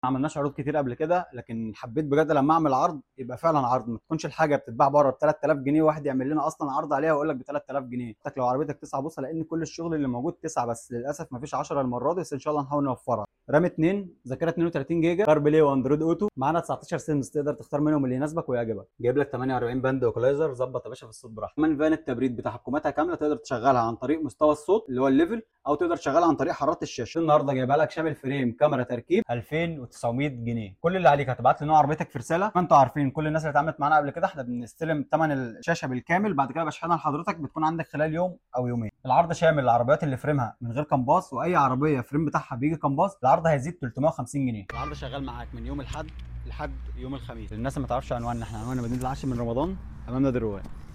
ما عملناش عروض كتير قبل كده، لكن حبيت بجد لما اعمل عرض يبقى فعلا عرض، ما تكونش الحاجه بتتباع بره ب 3000 جنيه، واحد يعمل لنا اصلا عرض عليها ويقول لك ب 3000 جنيه. حتى لو عربيتك 9 بوصه، لان كل الشغل اللي موجود 9 بس، للاسف ما فيش 10 المره دي، بس ان شاء الله نحاول نوفرها. رام 2، ذاكره 32 جيجا، كار بلاي واندرويد اوتو، معانا 19 سيمز تقدر تختار منهم اللي يناسبك ويعجبك. جايب لك 48 باند اوكلايزر، ظبط يا باشا في الصوت براحتك. كمان فان التبريد بتحكماتها كامله، تقدر تشغلها عن طريق مستوى الصوت اللي هو الليفل، او تقدر تشغلها عن طريق حراره الشاشه. النهارده جايبها لك شامل فريم كاميرا تركيب 2900 جنيه. كل اللي عليك هتبعت لي نوع عربيتك في رساله. ما انتوا عارفين كل الناس اللي اتعاملت معانا قبل كده، احنا بنستلم ثمن الشاشه بالكامل، بعد كده بشحنها لحضرتك، بتكون عندك خلال يوم او يومين. العرض شامل العربيات اللي فريمها من غير كمباس، واي عربيه فريم بتاعها بيجي كمباس العرض هيزيد 350 جنيه. العرض شغال معاك من يوم الاحد لحد يوم الخميس. للناس اللي ما تعرفش عنواننا، احنا عنواننا مدينه العاشر من رمضان، امامنا دروان.